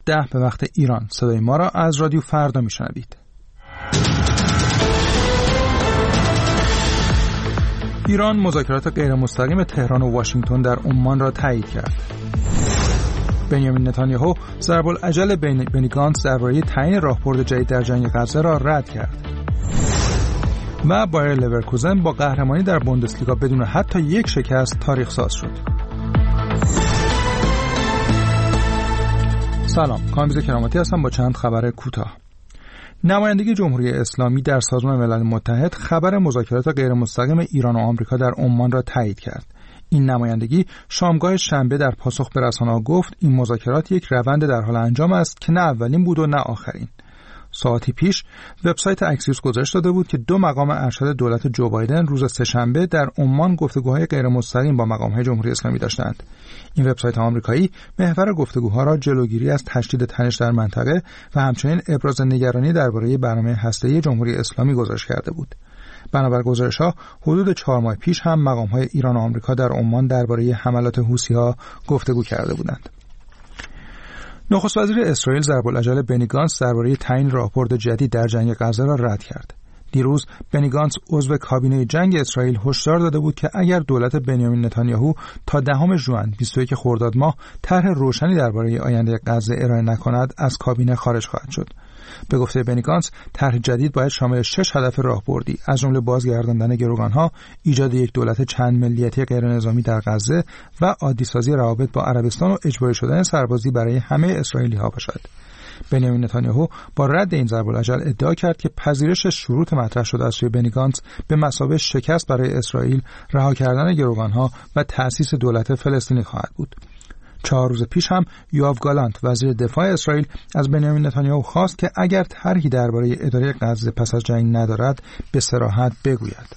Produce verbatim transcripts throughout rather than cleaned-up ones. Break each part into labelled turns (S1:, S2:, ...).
S1: ده به وقت ایران. صدای ما را از رادیو فردا میشنوید. ایران مذاکرات غیر مستقیم تهران و واشنگتن در عمان را تایید کرد. بنیامین نتانیاهو ضرب الاجل بنی گانتز درباره تعیین راهبرد جدید در جنگ غزه را رد کرد. و بایر لورکوزن با قهرمانی در بوندسلیگا بدون حتی یک شکست تاریخ ساز شد. سلام، کامبیز کراماتی هستم با چند خبر کوتاه. نمایندگی جمهوری اسلامی در سازمان ملل متحد خبر مذاکرات غیر مستقیم ایران و آمریکا در عمان را تایید کرد. این نمایندگی شامگاه شنبه در پاسخ به رسانه‌ها گفت این مذاکرات یک روند در حال انجام است که نه اولین بود و نه آخرین. ساعتی پیش وبسایت اکسیوس گزارش داده بود که دو مقام ارشد دولت جو بایدن روز سه‌شنبه در عمان گفتگوهای غیر مستقیم با مقام‌های جمهوری اسلامی داشتند. این وبسایت آمریکایی محور گفتگوها را جلوگیری از تشدید تنش در منطقه و همچنین ابراز نگرانی درباره برنامه هسته‌ای جمهوری اسلامی گزارش کرده بود. بنابر گزارش‌ها حدود چهار ماه پیش هم مقام‌های ایران و آمریکا در عمان درباره حملات حوثی‌ها گفتگو کرده بودند. نخست وزیر اسرائیل ضرب الاجل بنی گانتز درباره تعیین راهبرد جدید در جنگ غزه را رد کرد. دیروز بنی گانتز عضو کابینه جنگ اسرائیل هشدار داده بود که اگر دولت بنیامین نتانیاهو تا دهم ژوئن بیست و یک خرداد ماه طرح روشنی درباره آینده غزه ارائه نکند از کابینه خارج خواهد شد. به گفته بنی گانتز طرح جدید باید شامل شش هدف راهبردی از جمله بازگرداندن گروگانها، ایجاد یک دولت چند ملیتی غیر نظامی در غزه و عادی‌سازی روابط با عربستان و اجباری شدن سربازی برای همه اسرائیلی‌ها باشد. بنیامین نتانیاهو با رد این ضرب الاجل ادعا کرد که پذیرش شروط مطرح شده از سوی بنی گانتز به مثابه شکست برای اسرائیل، رها کردن گروگانها و تأسیس دولت فلسطینی خواهد بود. چهار روز پیش هم یوآو گالانت وزیر دفاع اسرائیل از بنیامین نتانیاهو خواست که اگر طرحی درباره اداره غزه پس از جنگ ندارد به صراحت بگوید.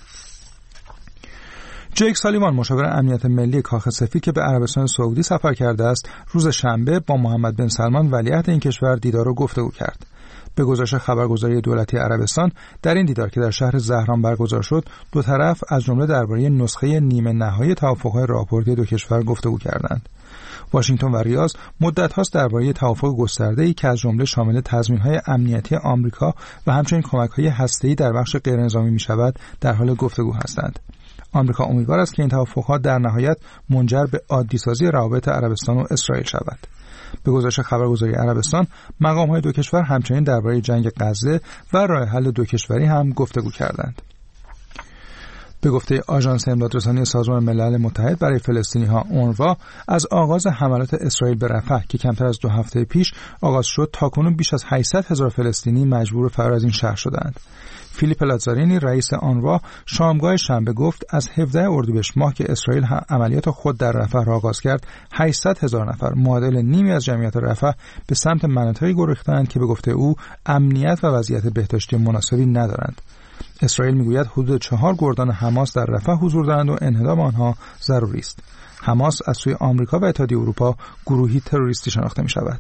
S1: جیک سالیوان مشاور امنیت ملی کاخ سفید که به عربستان سعودی سفر کرده است، روز شنبه با محمد بن سلمان ولیعهد این کشور دیدار و گفتگو کرد. به گزارش خبرگزاری دولتی عربستان، در این دیدار که در شهر زهران برگزار شد، دو طرف از جمله درباره نسخه نیمه نهایی توافق‌های راهبردی دو کشور گفتگو کردند. واشنگتن و ریاض مدت هاست درباره توافق گسترده‌ای که از جمله شامل تضمین‌های امنیتی آمریکا و همچنین کمک‌های هسته‌ای در بخش غیرنظامی می‌شود در حال گفتگو هستند. آمریکا امیدوار است که این توافقات در نهایت منجر به عادی‌سازی روابط عربستان و اسرائیل شود. به گزارش خبرگزاری عربستان، مقام‌های دو کشور همچنین درباره جنگ غزه و راه حل دو کشوری هم گفتگو کردند. به گفته آژانس امدادرسانی سازمان ملل متحد برای فلسطینی‌ها اونروا، از آغاز حملات اسرائیل به رفح که کمتر از دو هفته پیش آغاز شد تاکنون بیش از هشتصد هزار فلسطینی مجبور فرار از این شهر شدند. فیلیپ لازارینی رئیس اونروا شامگاه شنبه گفت از هفدهم اردیبهشت ماه که اسرائیل عملیات خود در رفح را آغاز کرد، هشتصد هزار نفر معادل نیمی از جمعیت رفح به سمت مناطقی گریختند که به گفته او امنیت و وضعیت بهداشتی مناسبی ندارند. اسرائیل میگوید حدود چهار گردان حماس در رفح حضور دارند و انهدام آنها ضروری است. حماس از سوی آمریکا و اتحادیه اروپا گروهی تروریستی شناخته می شود.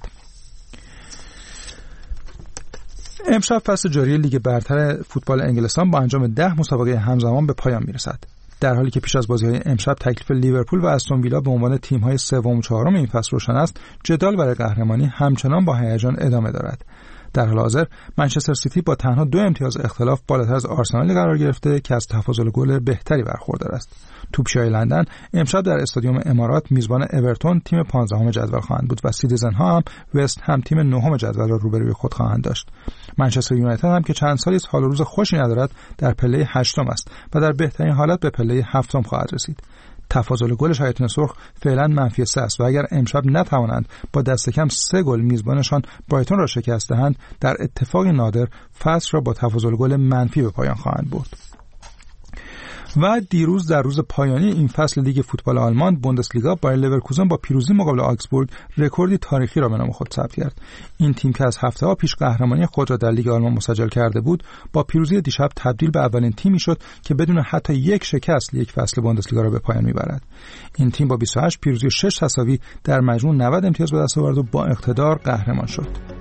S1: امشب فصل جاری لیگ برتر فوتبال انگلستان با انجام ده مسابقه همزمان به پایان می رسد. در حالی که پیش از بازی‌های امشب تکلیف لیورپول و استون ویلا به عنوان تیم‌های سوم و چهارم این فصل روشن است، جدال برای قهرمانی همچنان با هیجان ادامه دارد. در حال حاضر منچستر سیتی با تنها دو امتیاز اختلاف بالاتر از آرسنال قرار گرفته که از تفاضل گل بهتری برخوردار است. توپچی‌های لندن امشب در استادیوم امارات میزبان اورتون تیم پانزدهم جدول خواهند بود و سیتیزن ها هم وست هم تیم نهم جدول را روبروی خود خواهند داشت. منچستر یونایتد هم که چند سالی است حال و روز خوشی ندارد در پله هشتم است و در بهترین حالت به پله هفتم خواهد رسید. تفاضل گل شیاطین سرخ فعلا منفی سه است و اگر امشب نتوانند با دست کم سه گل میزبانشان برایتون را شکست دهند، در اتفاقی نادر فصل را با تفاضل گل منفی به پایان خواهند برد. و دیروز در روز پایانی این فصل لیگ فوتبال آلمان بوندسلیگا بایر لورکوزن با پیروزی مقابل آکسبورگ رکوردی تاریخی را به نام خود ثبت کرد. این تیم که از هفته‌ها پیش قهرمانی خود را در لیگ آلمان مسجل کرده بود، با پیروزی دیشب تبدیل به اولین تیمی شد که بدون حتی یک شکست یک فصل بوندسلیگا را به پایان میبرد. این تیم با بیست و هشت پیروزی و شش تساوی در مجموع نود امتیاز به دست آورد و با اقتدار قهرمان شد.